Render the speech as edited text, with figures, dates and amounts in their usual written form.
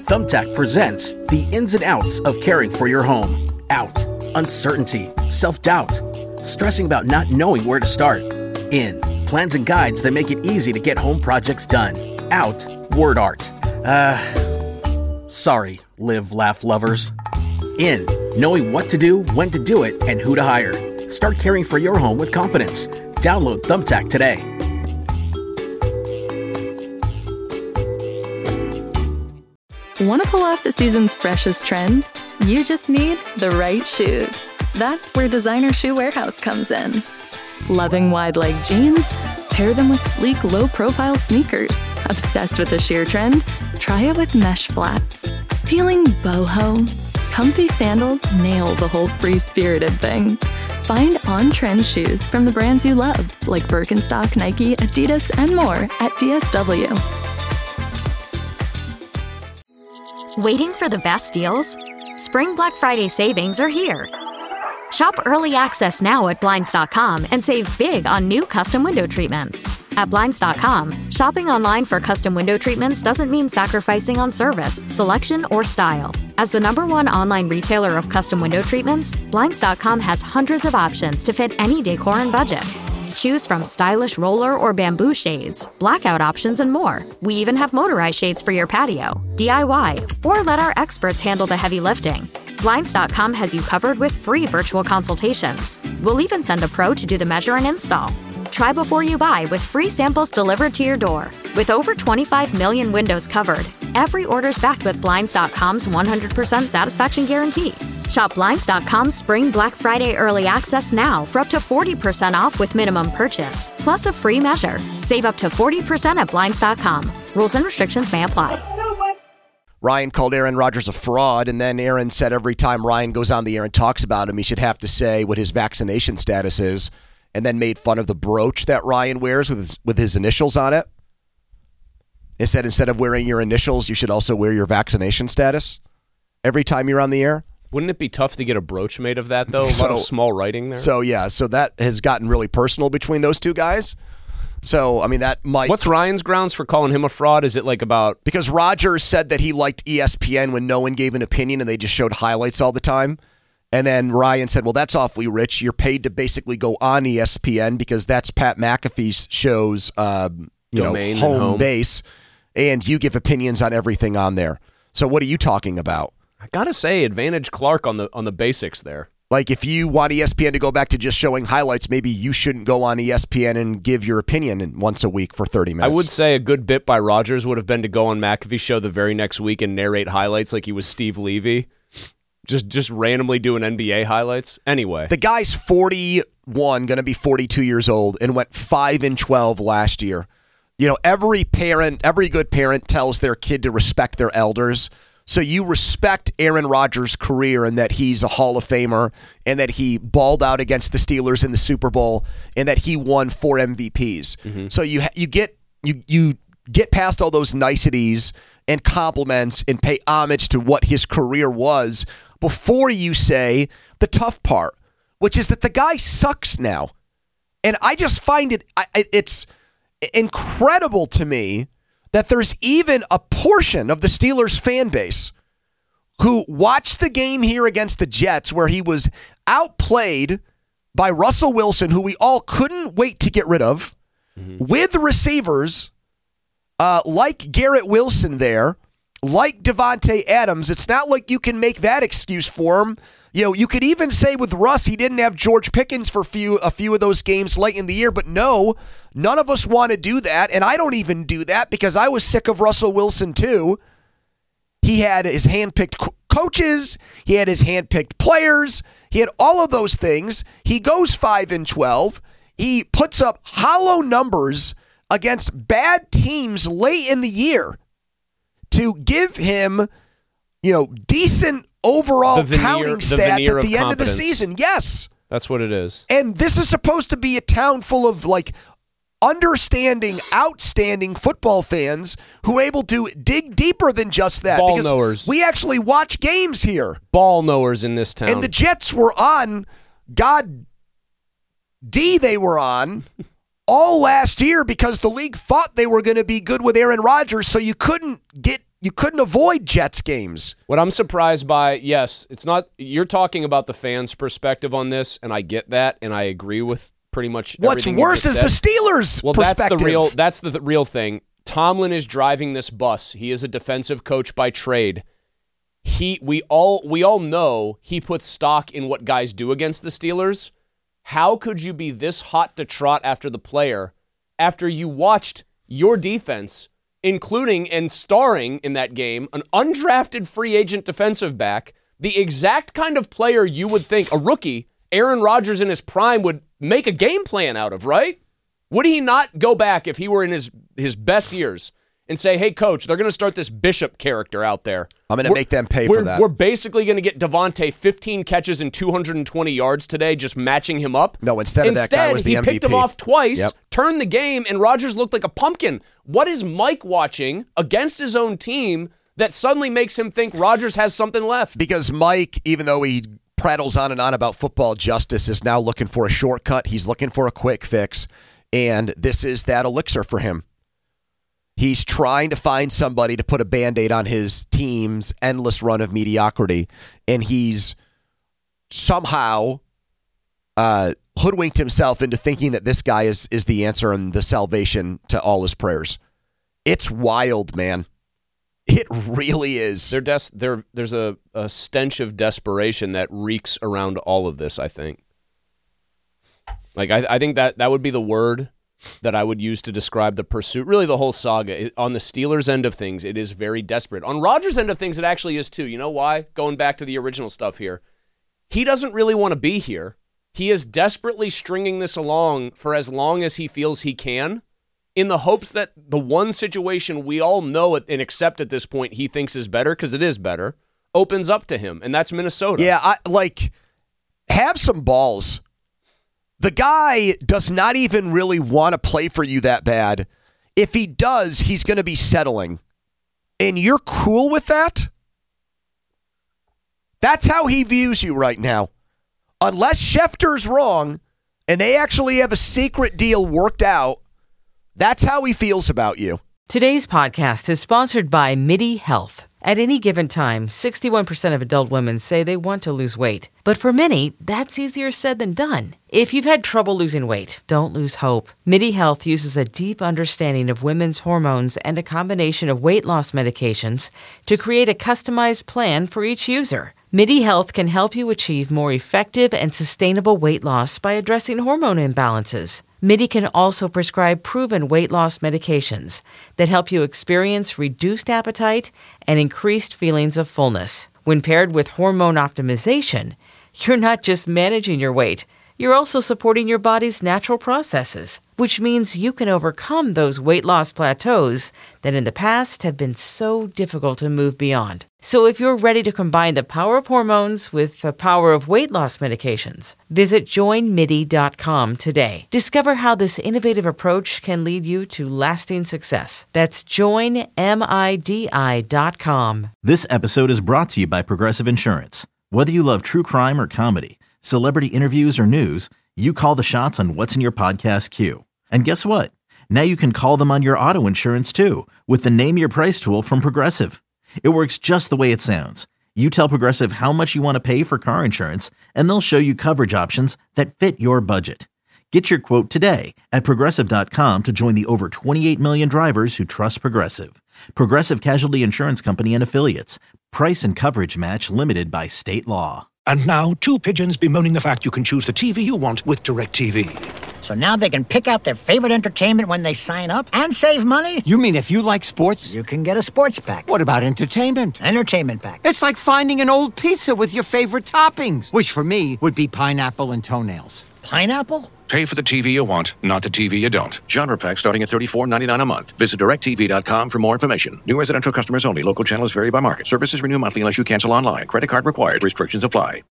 Thumbtack presents the ins and outs of caring for your home. Out, uncertainty, self-doubt, stressing about not knowing where to start. In, plans and guides that make it easy to get home projects done. Out, word art. Sorry, live, laugh lovers. In, knowing what to do, when to do it, and who to hire. Start caring for your home with confidence. Download Thumbtack today. Want to pull off the season's freshest trends? You just need the right shoes. That's where Designer Shoe Warehouse comes in. Loving wide leg jeans? Pair them with sleek, low-profile sneakers. Obsessed with the sheer trend? Try it with mesh flats. Feeling boho? Comfy sandals nail the whole free-spirited thing. Find on-trend shoes from the brands you love, like Birkenstock, Nike, Adidas, and more at DSW. Waiting for the best deals? Spring Black Friday savings are here. Shop early access now at Blinds.com and save big on new custom window treatments. At Blinds.com, shopping online for custom window treatments doesn't mean sacrificing on service, selection, or style. As the #1 online retailer of custom window treatments, Blinds.com has hundreds of options to fit any decor and budget. Choose from stylish roller or bamboo shades, blackout options, and more. We even have motorized shades for your patio, DIY, or let our experts handle the heavy lifting. Blinds.com has you covered with free virtual consultations. We'll even send a pro to do the measure and install. Try before you buy with free samples delivered to your door. With over 25 million windows covered, every order's backed with Blinds.com's 100% satisfaction guarantee. Shop Blinds.com's Spring Black Friday Early Access now for up to 40% off with minimum purchase, plus a free measure. Save up to 40% at Blinds.com. Rules and restrictions may apply. Ryan called Aaron Rodgers a fraud, and then Aaron said every time Ryan goes on the air and talks about him, he should have to say what his vaccination status is, and then made fun of the brooch that Ryan wears with his initials on it. He said instead of wearing your initials, you should also wear your vaccination status every time you're on the air. Wouldn't it be tough to get a brooch made of that, though? A lot of small writing there. So that has gotten really personal between those two guys. So, I mean, that might... What's Ryan's grounds for calling him a fraud? Is it like about... Because Rodgers said that he liked ESPN when no one gave an opinion and they just showed highlights all the time. And then Ryan said, well, that's awfully rich. You're paid to basically go on ESPN because that's Pat McAfee's show's home base. And you give opinions on everything on there. So what are you talking about? I got to say, advantage Clark on the basics there. Like, if you want ESPN to go back to just showing highlights, maybe you shouldn't go on ESPN and give your opinion once a week for 30 minutes. I would say a good bit by Rodgers would have been to go on McAfee's show the very next week and narrate highlights like he was Steve Levy. Just randomly doing NBA highlights. Anyway. The guy's 41, going to be 42 years old, and went 5-12 last year. You know, every good parent tells their kid to respect their elders. So you respect Aaron Rodgers' career and that he's a Hall of Famer and that he balled out against the Steelers in the Super Bowl and that he won 4 MVPs. Mm-hmm. So you get past all those niceties and compliments and pay homage to what his career was before you say the tough part, which is that the guy sucks now. And I just find it's incredible to me that there's even a portion of the Steelers fan base who watched the game here against the Jets where he was outplayed by Russell Wilson, who we all couldn't wait to get rid of, with receivers like Garrett Wilson there, like Devontae Adams. It's not like you can make that excuse for him. You know, you could even say with Russ, he didn't have George Pickens for a few of those games late in the year, but no, none of us want to do that, and I don't even do that because I was sick of Russell Wilson too. He had his hand-picked coaches, he had his hand-picked players, he had all of those things. He goes 5-12. He puts up hollow numbers against bad teams late in the year to give him, decent overall counting stats at the end of the season. Yes. That's what it is. And this is supposed to be a town full of understanding, outstanding football fans who are able to dig deeper than just that. Ball knowers. We actually watch games here. Ball knowers in this town. And the Jets were on, they were on all last year because the league thought they were going to be good with Aaron Rodgers, so you couldn't get you couldn't avoid Jets games. What I'm surprised by, yes, it's not. You're talking about the fans' perspective on this, and I get that, and I agree with pretty much everything What's worse is said. the Steelers' perspective. That's the real thing. Tomlin is driving this bus. He is a defensive coach by trade. We all know he puts stock in what guys do against the Steelers. How could you be this hot to trot after the player after you watched your defense, including and starring in that game, an undrafted free agent defensive back, the exact kind of player you would think a rookie, Aaron Rodgers in his prime, would make a game plan out of, right? Would he not go back if he were in his best years and say, hey, coach, they're going to start this Bishop character out there. I'm going to make them pay for that. We're basically going to get Devontae 15 catches and 220 yards today, just matching him up. No, instead that guy was the MVP. He picked him off twice, turned the game, and Rodgers looked like a pumpkin. What is Mike watching against his own team that suddenly makes him think Rodgers has something left? Because Mike, even though he prattles on and on about football justice, is now looking for a shortcut. He's looking for a quick fix, and this is that elixir for him. He's trying to find somebody to put a Band-Aid on his team's endless run of mediocrity, and he's somehow hoodwinked himself into thinking that this guy is the answer and the salvation to all his prayers. It's wild, man. It really is. There's a stench of desperation that reeks around all of this, I think. Like, I think that would be the word that I would use to describe the pursuit, really the whole saga. On the Steelers' end of things, it is very desperate. On Rodgers' end of things, it actually is too. You know why? Going back to the original stuff here. He doesn't really want to be here. He is desperately stringing this along for as long as he feels he can, in the hopes that the one situation we all know and accept at this point he thinks is better, because it is better, opens up to him, and that's Minnesota. Yeah, have some balls. The guy does not even really want to play for you that bad. If he does, he's going to be settling. And you're cool with that? That's how he views you right now. Unless Schefter's wrong and they actually have a secret deal worked out, that's how he feels about you. Today's podcast is sponsored by MIDI Health. At any given time, 61% of adult women say they want to lose weight. But for many, that's easier said than done. If you've had trouble losing weight, don't lose hope. MIDI Health uses a deep understanding of women's hormones and a combination of weight loss medications to create a customized plan for each user. MIDI Health can help you achieve more effective and sustainable weight loss by addressing hormone imbalances. MIDI can also prescribe proven weight loss medications that help you experience reduced appetite and increased feelings of fullness. When paired with hormone optimization, you're not just managing your weight, you're also supporting your body's natural processes, which means you can overcome those weight loss plateaus that in the past have been so difficult to move beyond. So if you're ready to combine the power of hormones with the power of weight loss medications, visit joinmidi.com today. Discover how this innovative approach can lead you to lasting success. That's joinmidi.com. This episode is brought to you by Progressive Insurance. Whether you love true crime or comedy, celebrity interviews or news, you call the shots on what's in your podcast queue. And guess what? Now you can call them on your auto insurance too with the Name Your Price tool from Progressive. It works just the way it sounds. You tell Progressive how much you want to pay for car insurance, and they'll show you coverage options that fit your budget. Get your quote today at Progressive.com to join the over 28 million drivers who trust Progressive. Progressive Casualty Insurance Company and Affiliates. Price and coverage match limited by state law. And now, two pigeons bemoaning the fact you can choose the TV you want with DirecTV. So now they can pick out their favorite entertainment when they sign up and save money? You mean if you like sports? You can get a sports pack. What about entertainment? Entertainment pack. It's like finding an old pizza with your favorite toppings, which for me would be pineapple and toenails. Pineapple? Pay for the TV you want, not the TV you don't. Genre pack starting at $34.99 a month. Visit DirecTV.com for more information. New residential customers only. Local channels vary by market. Services renew monthly unless you cancel online. Credit card required. Restrictions apply.